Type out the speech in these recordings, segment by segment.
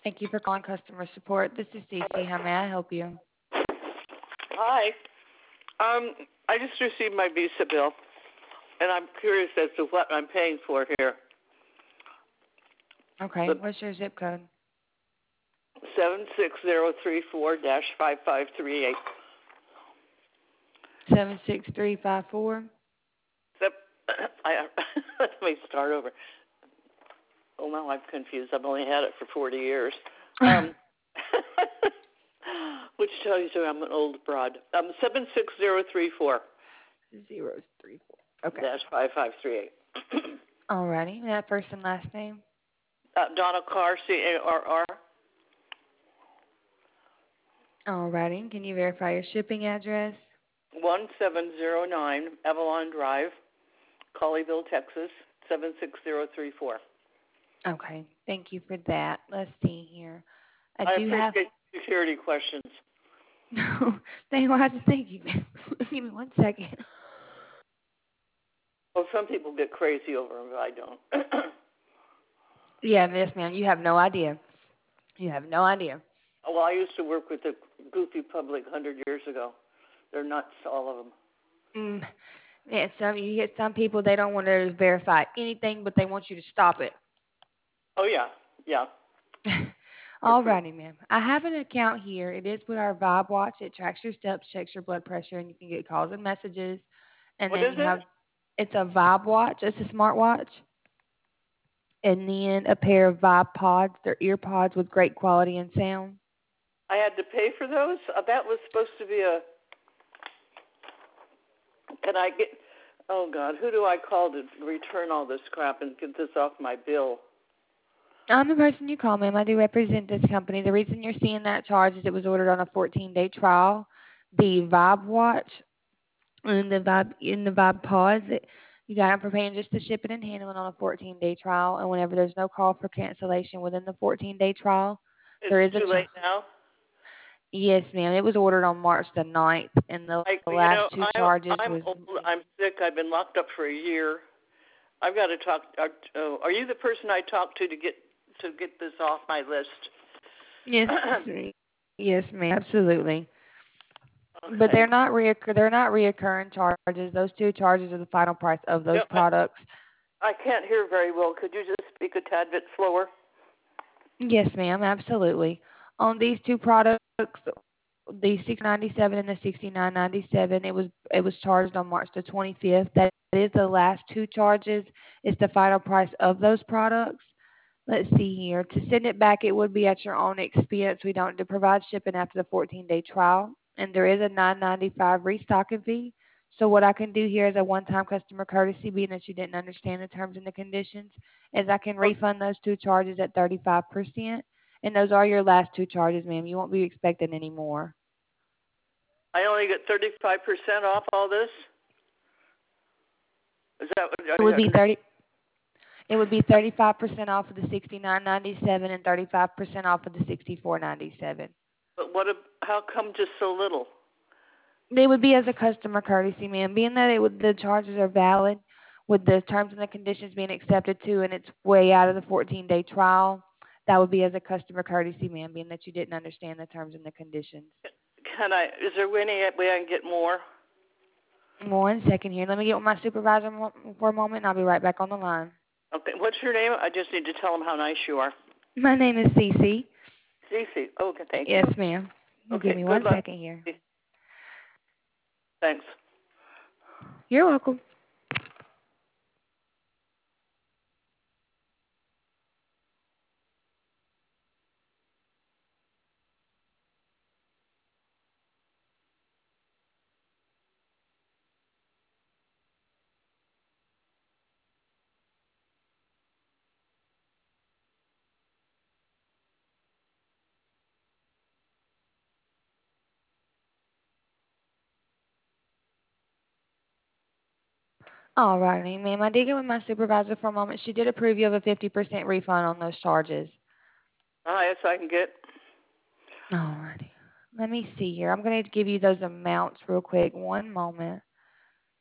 Thank you for calling customer support. This is Cece. How may I help you? Hi. I just received my Visa bill, and I'm curious as to what I'm paying for here. Okay. The What's your zip code? 76034-5538. 76354. Except, let me start over. Oh, now I'm confused. I've only had it for 40 years. Which tells you I'm an old broad. 76034. 034. Okay. Dash 5538. Alrighty. That first and last name. Donna Carr, Carr. Alrighty. Can you verify your shipping address? 1709 Avalon Drive, Colleyville, Texas, 76034. Okay. Thank you for that. Let's see here. I appreciate security questions. No. Thank you. Give me 1 second. Well, some people get crazy over them, but I don't. Yeah, yes, ma'am. You have no idea. You have no idea. Well, I used to work with the goofy public 100 years ago. They're nuts, all of them. Yeah, you get some people, they don't want to verify anything, but they want you to stop it. Oh, yeah. All righty, ma'am. I have an account here. It is with our Vibe Watch. It tracks your steps, checks your blood pressure, and you can get calls and messages. And what then is it? it's a Vibe Watch. It's a smartwatch. And then a pair of Vibe Pods. They're ear pods with great quality and sound. I had to pay for those? That was supposed to be a... Can I get... Oh, God, who do I call to return all this crap and get this off my bill? I'm the person you call, ma'am. I do represent this company. The reason you're seeing that charge is it was ordered on a 14-day trial. The Vibe Watch and the Vibe Pods, you got them for paying just to ship it and handle it on a 14-day trial. And whenever there's no call for cancellation within the 14-day trial, there is It's too late now? Yes, ma'am. It was ordered on March the 9th, and the last two charges I'm was... old. I'm sick. I've been locked up for a year. I've got to talk. Are you the person I talk to get this off my list? Yes, yes, ma'am. Absolutely. Okay. But they're not reoccurring charges. Those two charges are the final price of those products. I can't hear very well. Could you just speak a tad bit slower? Yes, ma'am. Absolutely. On these two products, the $697 and the $69.97, it was charged on March the 25th. That is the last two charges. It's the final price of those products. Let's see here. To send it back, it would be at your own expense. We don't provide shipping after the 14-day trial, and there is a $9.95 restocking fee. So what I can do here as a one-time customer courtesy, being that you didn't understand the terms and the conditions, is I can refund those two charges at 35%, and those are your last two charges, ma'am. You won't be expecting any more. I only get 35% off all this? Is that what it would be 30? It would be 35% off of the $69.97 and 35% off of the $64.97. But how come just so little? They would be as a customer courtesy, ma'am. Being that the charges are valid, with the terms and the conditions being accepted to, and it's way out of the 14-day trial, that would be as a customer courtesy, ma'am. Being that you didn't understand the terms and the conditions. Is there any way I can get more? 1 second here. Let me get with my supervisor for a moment, and I'll be right back on the line. Okay. What's your name? I just need to tell them how nice you are. My name is Cece. Cece. Okay, thank you. Yes, ma'am. Okay, give me 1 second here. Thanks. You're welcome. All righty, ma'am. I did get with my supervisor for a moment. She did approve you of a 50% refund on those charges. Yes, I can get. All righty. Let me see here. I'm going to give you those amounts real quick. 1 moment.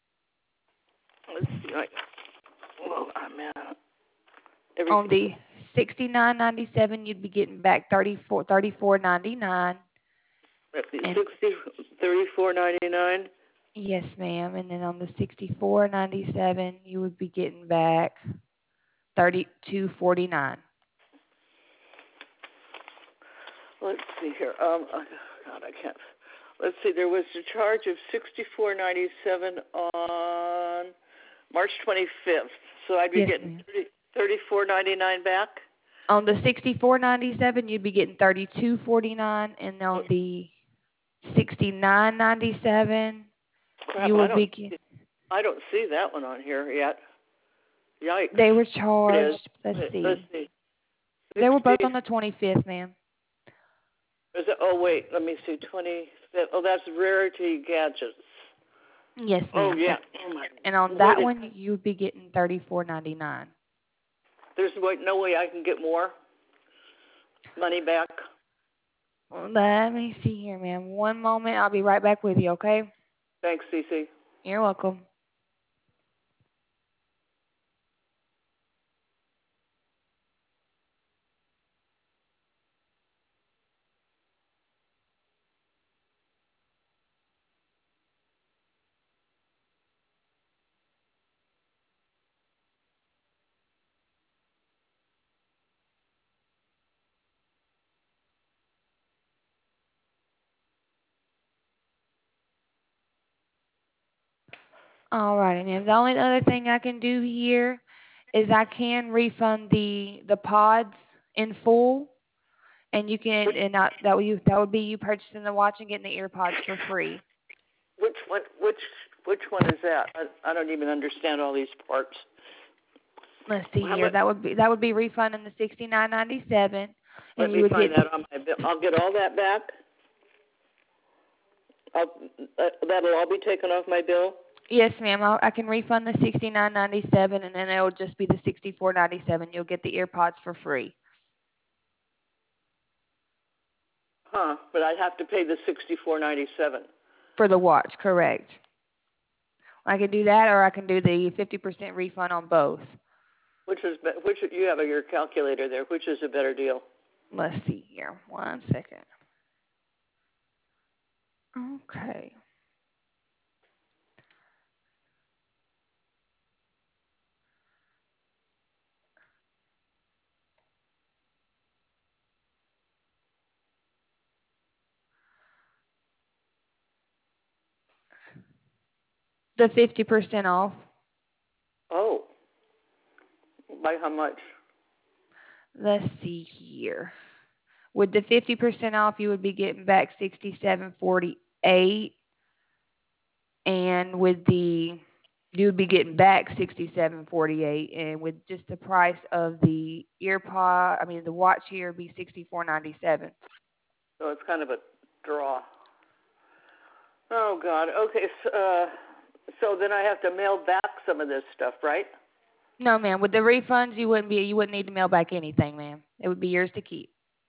Let's see. On the $69.97, you'd be getting back $34.99. Let's see, And 34.99. yes, ma'am. And then on the $64.97, you would be getting back $32.49. Let's see here. God, I can't. Let's see. There was a charge of $64.97 on March 25th, so I'd be Yes, getting ma'am. $34.99 back. On the $64.97, you'd be getting $32.49, and on the $69.97, Crap, you would be getting. I don't see that one on here yet. Yikes. They were It is. charged. Let's see. They were both on the 25th, ma'am. Is it? Oh wait, let me see. 25th. Oh, that's Rarity Gadgets. Yes, ma'am. Oh yeah. And on that one, you'd be getting $34.99. There's no way I can get more money back. Let me see here, ma'am. One moment. I'll be right back with you, okay? Thanks, Cece. You're welcome. All righty, ma'am. The only other thing I can do here is I can refund the pods in full, and you can, and not, that would be you purchasing the watch and getting the ear pods for free. Which one? Which one is that? I don't even understand all these parts. Let's see here. That would be refunding the $69.97, Let and me you would find get. that on my bill. I'll get all that back. That'll all be taken off my bill. Yes, ma'am. I can refund the $69.97, and then it'll just be the $64.97. You'll get the ear pods for free. Huh? But I'd have to pay the $64.97 for the watch. Correct. I can do that, or I can do the 50% refund on both. Which you have your calculator there? Which is a better deal? Let's see here. 1 second. Okay. The 50% off. Oh. By how much? Let's see here. With the 50% off, you would be getting back $67.48, and with the you would be getting back $67.48, and with just the price of the the watch here would be $64.97. So it's kind of a draw. Oh God. Okay. So then I have to mail back some of this stuff, right? No, ma'am. With the refunds, you wouldn't need to mail back anything, ma'am. It would be yours to keep.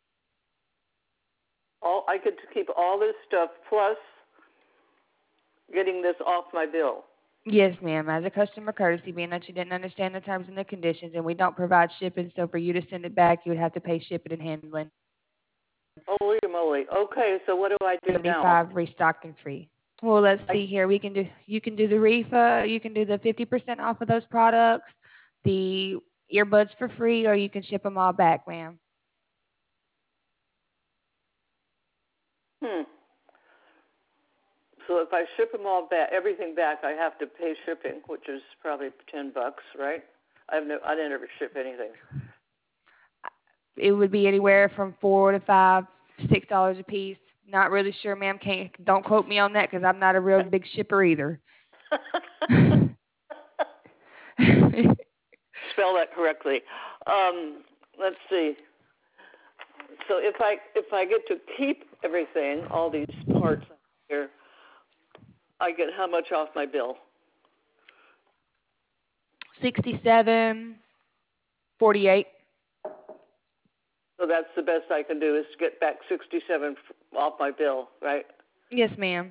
I could keep all this stuff plus getting this off my bill. Yes, ma'am. As a customer courtesy, being that you didn't understand the terms and the conditions, and we don't provide shipping, so for you to send it back, you would have to pay shipping and handling. Holy moly! Okay, so what do I do now? $75 restocking free. Well, let's see here. You can do the refund. You can do the 50% off of those products, the earbuds for free, or you can ship them all back, ma'am. So if I ship them all back, everything back, I have to pay shipping, which is probably $10, right? I didn't ever ship anything. It would be anywhere from $4 to $5, $6 a piece. Not really sure, ma'am. Don't quote me on that because I'm not a real big shipper either. Spell that correctly. Let's see. So if I get to keep everything, all these parts here, I get how much off my bill? $67.48. So that's the best I can do is get back $67 off my bill, right? Yes, ma'am.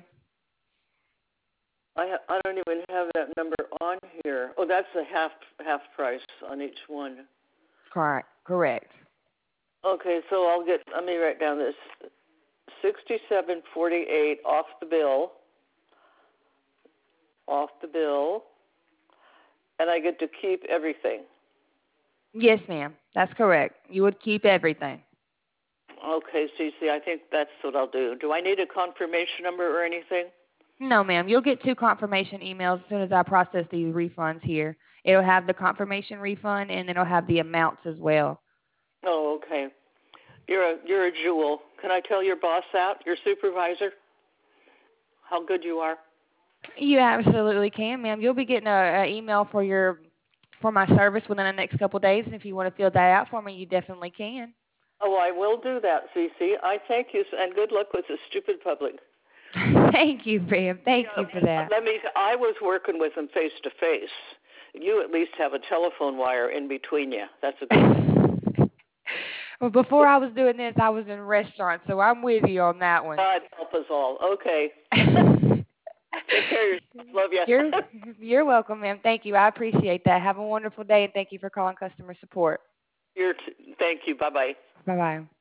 I don't even have that number on here. Oh, that's the half price on each one. Correct. Correct. Okay, so let me write down this, $67.48 off the bill, and I get to keep everything. Yes, ma'am. That's correct. You would keep everything. Okay, Cece, I think that's what I'll do. Do I need a confirmation number or anything? No, ma'am. You'll get 2 confirmation emails as soon as I process these refunds here. It'll have the confirmation refund and it'll have the amounts as well. Oh, okay. You're a jewel. Can I tell your boss that, your supervisor, how good you are? You absolutely can, ma'am. You'll be getting a email for my service within the next couple of days, and if you want to fill that out for me, you definitely can. Oh, I will do that, Cece. I thank you, and good luck with the stupid public. Thank you, ma'am. Thank you for that. I was working with them face to face. You at least have a telephone wire in between you. That's a good. Well, before I was doing this, I was in restaurants, so I'm with you on that one. God help us all. Okay. Take care of yourself. Love you. You're welcome, ma'am. Thank you. I appreciate that. Have a wonderful day, and thank you for calling customer support. Thank you. Bye-bye. Bye-bye.